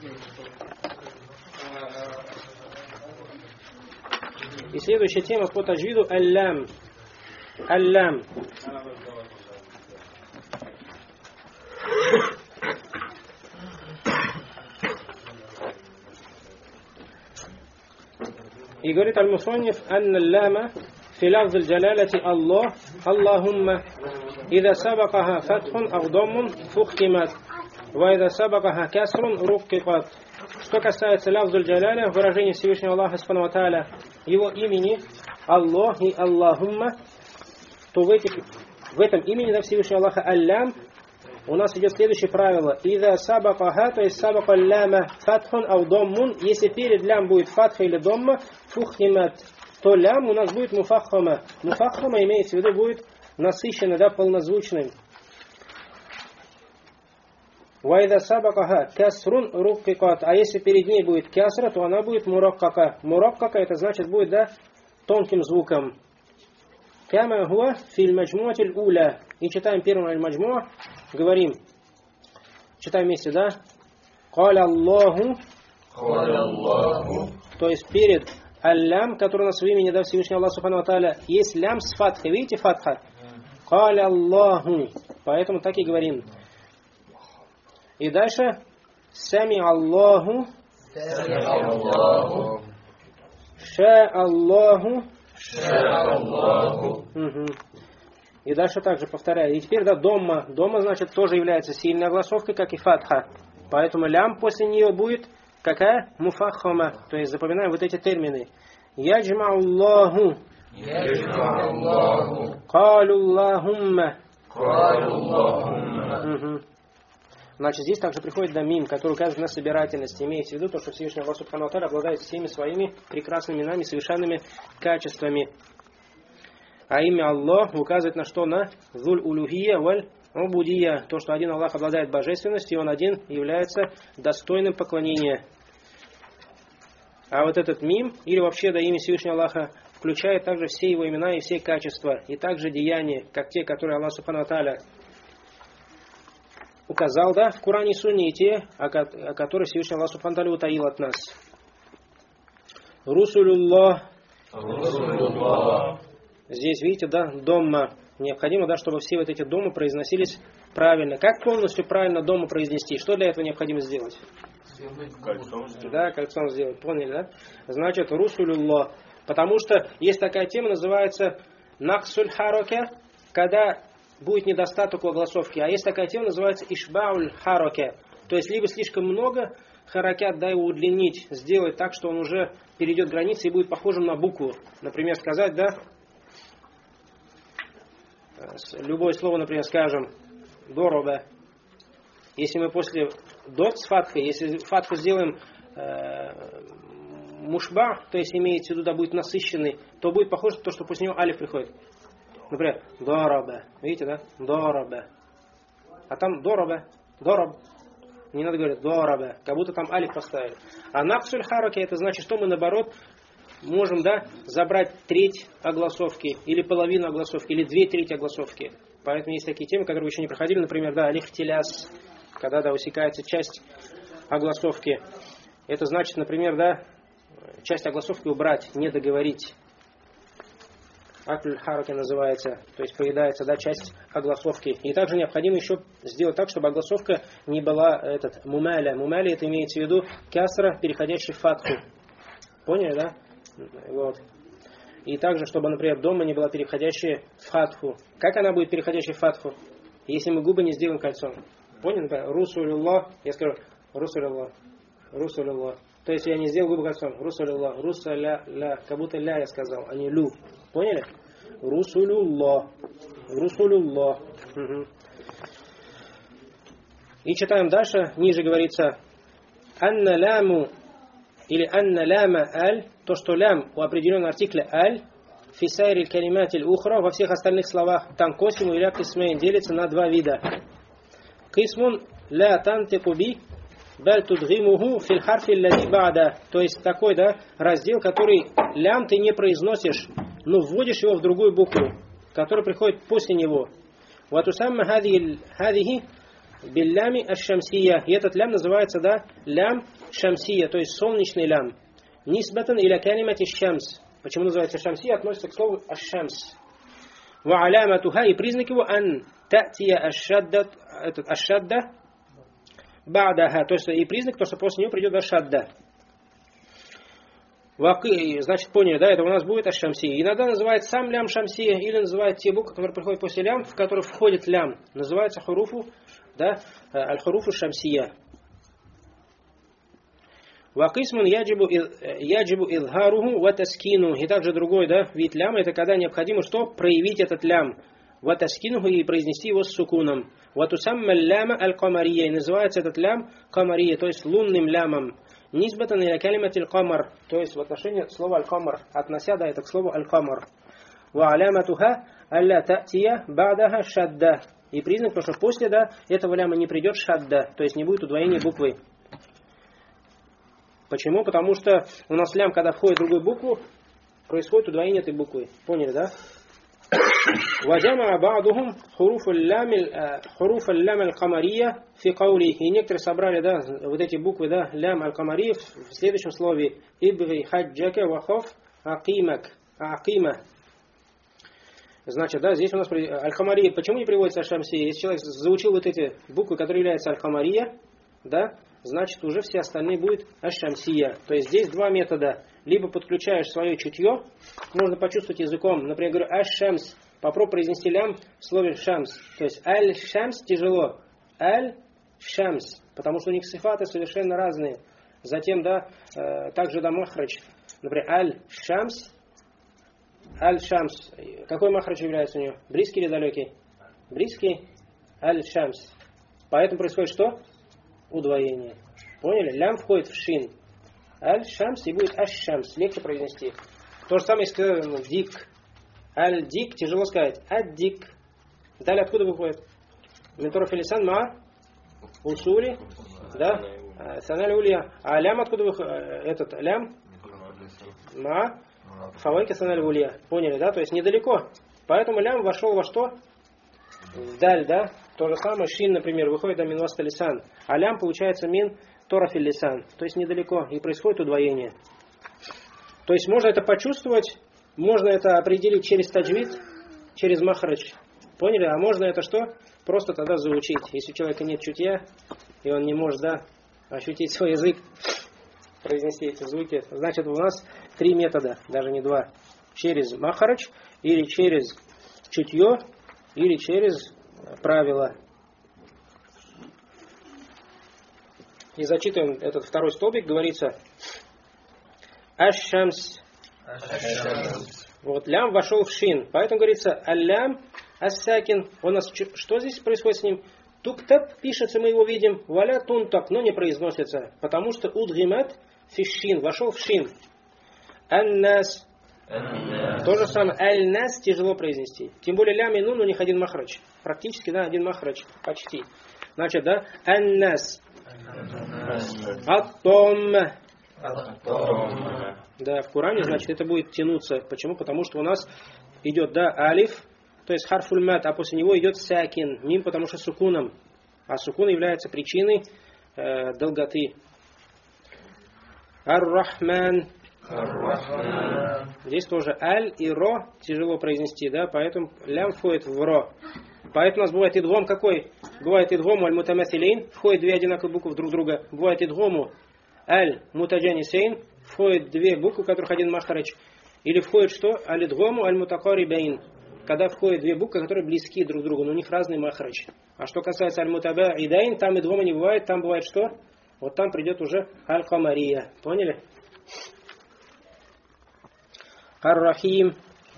И следующая тема по таджвиду аллям. Аллям. И говорит аль-мусанниф: «Анна алляма фи лафз аль-джалалати Аллах, Аллахумма, ида сабакаха фатхун ау даммун фухтимат, ва ида сабакаха касрун руккикат». Что касается лафз аль-джаляля, выражения Всевышнего Аллаха Субхану ва Тааля, его имени Аллах и Аллахумма, то в этом имени, да, Всевышнего Аллаха аллям, у нас идет следующее правило. Ида сабакаха, то есть сабака ляма фатхун ау даммун, если перед лям будет фатха или домма, фухтимат, то лям у нас будет муфаххама. Муфаххама имеется в виду будет насыщенный, да, полнозвучным. Вайда сабакаха касрун руккикат. А если перед ней будет касра, то она будет мураккака. Мураккака это значит будет, да, тонким звуком. Кама хуа филь маджмуатиль уля. И читаем первым аль-маджмуа, говорим. Читаем вместе, да? Каля Аллаху. То есть перед аллям, который у нас в имени, да, Всевышний Аллах Субхану ва Тааля, есть лям с фатхой. Видите фатха? Каля Аллаху. Поэтому так и говорим. И дальше сами Аллаху, ша Аллаху. И дальше также повторяю. И теперь, да, домма. Домма, значит, тоже является сильной огласовкой, как и фатха. Поэтому лям после нее будет какая? Муфаххама. То есть запоминаем вот эти термины. Яджма Аллаху. Калу Аллахумма. Значит, здесь также приходит дамим, который указывает на собирательность. Имеется в виду то, что Всевышний Аллах Субхану ва Тааля обладает всеми своими прекрасными именами, совершенными качествами. А имя Аллах указывает на что? На зуль улюхия валь убудия. То, что один Аллах обладает божественностью, и он один является достойным поклонения. А вот этот мим, или вообще да, имя Всевышнего Аллаха, включает также все его имена и все качества, и также деяния, как те, которые Аллах Субхану ва Тааля указал, да, в Коране и Сунне, и те, о которых Всевышний Аллах Субхану ва Тааля утаил от нас. Русулюллах. Здесь, видите, да, домма. Необходимо, да, чтобы все вот эти домы произносились правильно. Как полностью правильно дома произнести? Что для этого необходимо сделать? Кольцом. Да, кольцом сделать. Поняли, да? Значит, русулюллах. Потому что есть такая тема, называется наксуль хароке, когда будет недостаток у огласовки. А есть такая тема, называется ишбауль хароке. То есть, либо слишком много харакят, да, его удлинить, сделать так, что он уже перейдет границы и будет похожим на букву. Например, сказать, да, любое слово, например, скажем, дороба. Если мы после дот с фатхой, если фатху сделаем мушба, то есть имеется в виду, да, будет насыщенный, то будет похоже на то, что после него алиф приходит. Например, дороба. Видите, да? Дороба. А там дороба. Дороб. Не надо говорить дороба. Как будто там алиф поставили. А наксуль хараки, это значит, что мы наоборот можем, да, забрать треть огласовки, или половину огласовки, или 2/3 огласовки. Поэтому есть такие темы, которые вы еще не проходили, например, да, алиф-теляс, когда, да, усекается часть огласовки. Это значит, например, да, часть огласовки убрать, не договорить. Акль хараки называется, то есть поедается, да, часть огласовки. И также необходимо еще сделать так, чтобы огласовка не была мумаля. Мумаля это имеется в виду кясра, переходящий в фатху. Поняли, да? Вот. И также, чтобы, например, дома не была переходящая в фатху. Как она будет переходящей в фатху, если мы губы не сделаем кольцом? Поняли, например, русулюллах, я скажу русулюллах, русулюллах. То есть я не сделал губы кольцом. Русулюллах, русаля, как будто ля я сказал, а не лю. Поняли? Русулюллах. Русулюллах. Угу. И читаем дальше. Ниже говорится анна ляму или анна ляма аль, то, что лям у определенного артикля аль, фисайри калиматиль ухра, во всех остальных словах танкосиму или кисмейн делится на два вида. Кисмун ля тантику би, баль tudгимуху фил харфи лади ба'да. То есть такой, да, раздел, который лям ты не произносишь, но вводишь его в другую букву, которая приходит после него. Ватусамма хадихи биллями аш-шамсия. И этот лям называется, да, лям шамсия, то есть солнечный лям. Нисбатан иля калимати шамс. Почему называется шамсия? Относится к слову аш-шамс. Ва аляматуха, и признак его ан татия аш-шадда, этот аш-шадда ба'даха, то есть и признак, то, что после него придет аш-шадда. Значит, поняли, да, это у нас будет аш-шамсия. Иногда называют сам лям шамсия, или называют те буквы, которые приходят после лям, в которые входит лям. Называется хуруфу, да, аль-хуруфу шамсия. Вакисман яджибу изхаруху ва таскину. И также другой, да, вид ляма, это когда необходимо что? Проявить этот лям. Ва таскинуху, и произнести его с сукуном. Ва тусамма ляма аль-камария. И называется этот лям камария, то есть лунным лямом. Нисбатан иля калимати аль-камар, то есть в отношении слова аль-камар, относя, да, это к слову аль-камар. Ва аляматуха алла та'тия ба'даха шадда. И признак, потому что после, да, этого ляма не придет шадда, то есть не будет удвоения буквы. Почему? Потому что у нас лям, когда входит в другую букву, происходит удвоение этой буквы. Поняли, да? وجمع بعضهم حروف اللام القمرية في قوله. И некоторые собрали, да, вот эти буквы, да, лям аль-камария в следующем слове. Ибри хаджака вахоф акимак. Акима. Значит, да, здесь у нас аль-камария. Почему не приводится аш-шамсия? Если человек заучил вот эти буквы, которые являются аль-камария, да, значит уже все остальные будут аш-шамсия. То есть здесь два метода. Либо подключаешь свое чутье, можно почувствовать языком. Например, говорю аш-шамс. Попробуй произнести лям в слове шамс. То есть аль-шамс тяжело. Аль-шамс. Потому что у них сифаты совершенно разные. Затем, да, также да махрач. Например, аль-шамс. Аль-шамс. Какой махрач является у него? Близкий или далекий? Близкий. Аль-шамс. Поэтому происходит что? Удвоение. Поняли? Лям входит в шин. Аль-шамс и будет аш-шамс. Легче произнести. То же самое, если дик. Аль-дик, тяжело сказать. Ад-дик. Далее откуда выходит? Ментора филисан ма усули. Да? Саналь улья. А лям откуда выходит? Этот лям? Ма фавайка саналь улья. Поняли, да? То есть недалеко. Поэтому лям вошел во что? Вдаль, да? То же самое шин, например, выходит до минваста лисан. А лям получается мин тора филисан. То есть недалеко. И происходит удвоение. То есть можно это почувствовать. Можно это определить через таджвид, через махрач. Поняли? А можно это что? Просто тогда заучить. Если у человека нет чутья, и он не может, да, ощутить свой язык, произнести эти звуки. Значит, у нас три метода, даже не два. Через махрач, или через чутье, или через правила. И зачитываем этот второй столбик. Говорится аш-шамс. Вот, лям вошел в шин. Поэтому говорится, аль-лям ас-сакин. У нас что здесь происходит с ним? Туктаб пишется, мы его видим. Валя тунтак, но не произносится. Потому что удгимат фишин. Вошел в шин. Ан-нас. То же самое. Аль-нас тяжело произнести. Тем более лям и нун у них один махрач. Практически, да, один махрач. Почти. Значит, да, ан-нас. Ат-том. Да, в Коране, значит, это будет тянуться. Почему? Потому что у нас идет, да, алиф, то есть харфуль мат, а после него идет сакин, мим, потому что сукуном. А сукун является причиной долготы. Ар-Рахман. Здесь тоже аль и ро тяжело произнести, да, поэтому лям входит в ро. Поэтому у нас бывает идгом какой? Бывает идгому аль-мутамаthилейн, входит две одинаковые буквы друг в друга. Бывает идгому аль-мутаджанисейн, входит две буквы, у которых один махрач. Или входит что? Аль-идгому аль-мутакарибейн, когда входят две буквы, которые близки друг к другу, но у них разный махрач. А что касается аль-мутабаидайн, там идгома не бывает, там бывает что? Вот там придет уже аль-камария. Поняли? Ар-Рахим.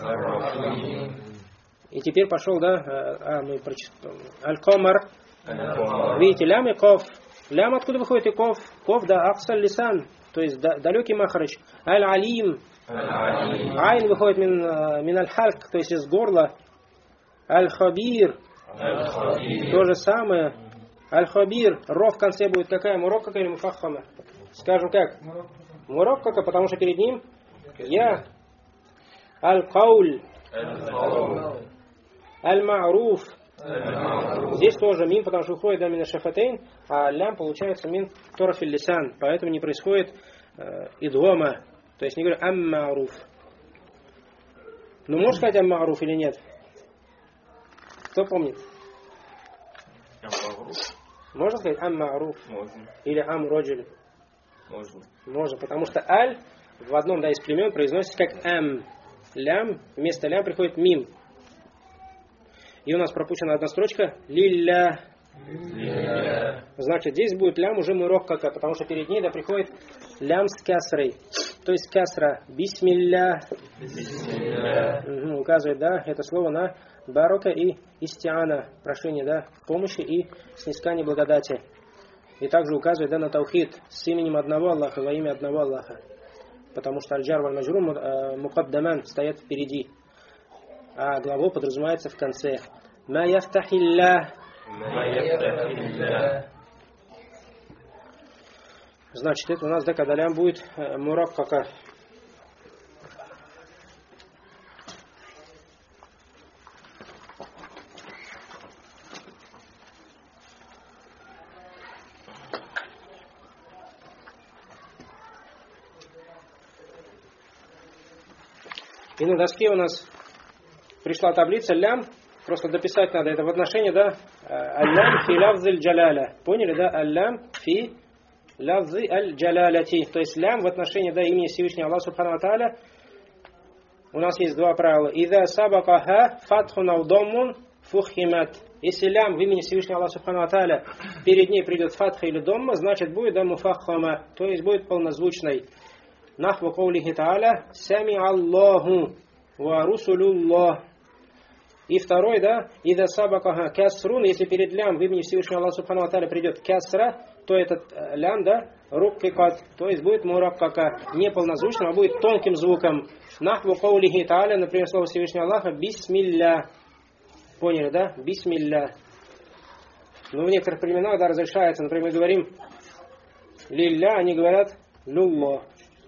И теперь пошел, да, мы прочитали. Аль-Камар. Видите, лям и ков. Лям откуда выходит и ков? Ков, да, аксаль лисан, то есть далекий махрач. Аль-Алим. Айн выходит мин аль-Хальк, то есть из горла. Аль-Хабир. То же самое. Аль-Хабир. Ро в конце будет какая? Муроккака или муфаххама? Скажем как? Муроккака, потому что перед ним я. Аль-Кауль. Аль-Ма'руф. Здесь тоже мим, потому что выходит мин шафатейн, а лям получается мин торафиль лисан. Поэтому не происходит идгома. То есть не говорю ам-ма'руф. Ну, можешь сказать ам-ма'руф или нет? Кто помнит? Можно сказать ам-ма'руф? Можно. Или ам-роджель? Можно. Можно, потому что аль в одном из племен произносится как ам. Лям, вместо лям приходит мим. И у нас пропущена одна строчка. Лилля. Значит, здесь будет лям уже мурок кака, потому что перед ней приходит лям с касрой. То есть касра. Бисмилля. Указывает, да, это слово на барока и истиана. Прошение, да, помощи и снискание благодати. И также указывает, да, на таухид с именем одного Аллаха, во имя одного Аллаха. Потому что аль-джар валь-маджрум мукаддаман стоят впереди. А глагол подразумевается в конце. Ма яфтахилля. Значит, это у нас, да, когда лям будет мураккака. И на доске у нас пришла таблица лям. Просто дописать надо. Это в отношении, да, аль-лям фи лавзиль джаляля. Поняли, да? Аль-лям фи лавзи аль-джаляляти. То есть лям в отношении, да, имени Всевышнего Аллаха Субхану ва Тааля. У нас есть два правила. Иза сабакаха фатхун ау доммун фухимат. Если лям в имени Всевышнего Аллаха Субхану ва Тааля перед ней придет фатха или домма, значит будет, да, муфаххама. То есть будет полнозвучной. Нахву каулихи Тааля сами Аллаху ва русулуллах. И второй, да, ида сабакаха касрун, если перед лям в имени Всевышнего Аллаха Субхану ва Тааля придет касра, то этот лям, да, руккикат, то есть будет мураккака, не полнозвучным, а будет тонким звуком. Нахву каулихи Тааля, например, слово Всевышнего Аллаха, бисмилля. Поняли, да? Бисмилля. Но в некоторых племенах, да, разрешается, например, мы говорим лилля, они говорят лулло.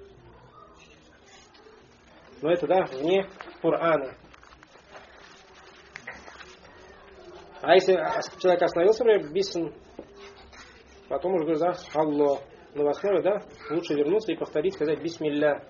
Но это, да, вне Корана. А если человек остановился, например, бисм, потом уже говорит, да, Аллах. Но в основе, да, лучше вернуться и повторить, сказать бисмилля.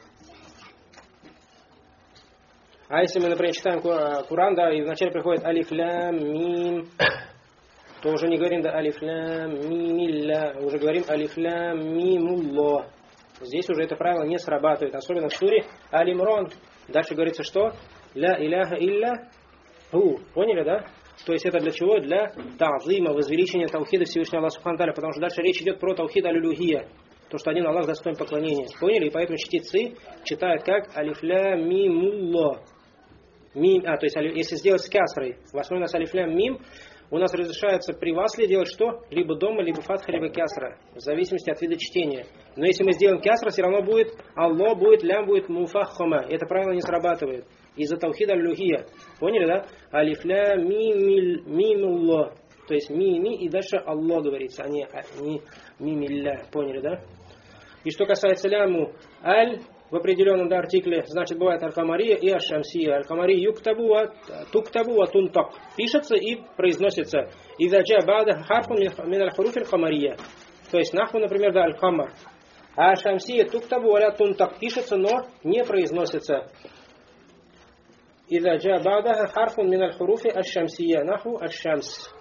А если мы, например, читаем Куран, да, и вначале приходит алиф лям мим, то уже не говорим, да, алиф лям мимилля, уже говорим алиф лям мимулло. Здесь уже это правило не срабатывает, особенно в суре Аль-Имран. Дальше говорится, что ля иляха илля ху. Поняли, да? То есть это для чего? Для та'зима, возвеличения таухида Всевышнего Аллаха Субхану ва Тааля, потому что дальше речь идет про таухид аль-улюхия, то, что один Аллах достоин поклонения. Поняли? И поэтому чтецы читают как алиф лям мимулло. Мим, то есть если сделать с касрой, в основе у нас алиф лям мим, у нас разрешается при васле делать что? Либо дома, либо фатха, либо касра, в зависимости от вида чтения. Но если мы сделаем касра, все равно будет Аллах, будет лям, будет муфаххама. Это правило не срабатывает. Из-за таухида аль-улюхия. Поняли, да? Алиф лям мимулло. То есть ми и дальше Аллах говорится, а не мимилля. Поняли, да? И что касается ляму аль в определенном, да, артикле, значит, бывает аль-камария и аль-шамсия. Аль-камария туктабу ва тунтак. Пишется и произносится. Иза джа ба'да харфун мин аль-хуруф аль-камария. То есть нахву, например, да, аль-камар. А аль-шамсия туктабу ва тунтак. Пишется, но не произносится. Иза джа ба'да харфун мин аль-хуруф аль-шамсия. Нахву аль-шамс.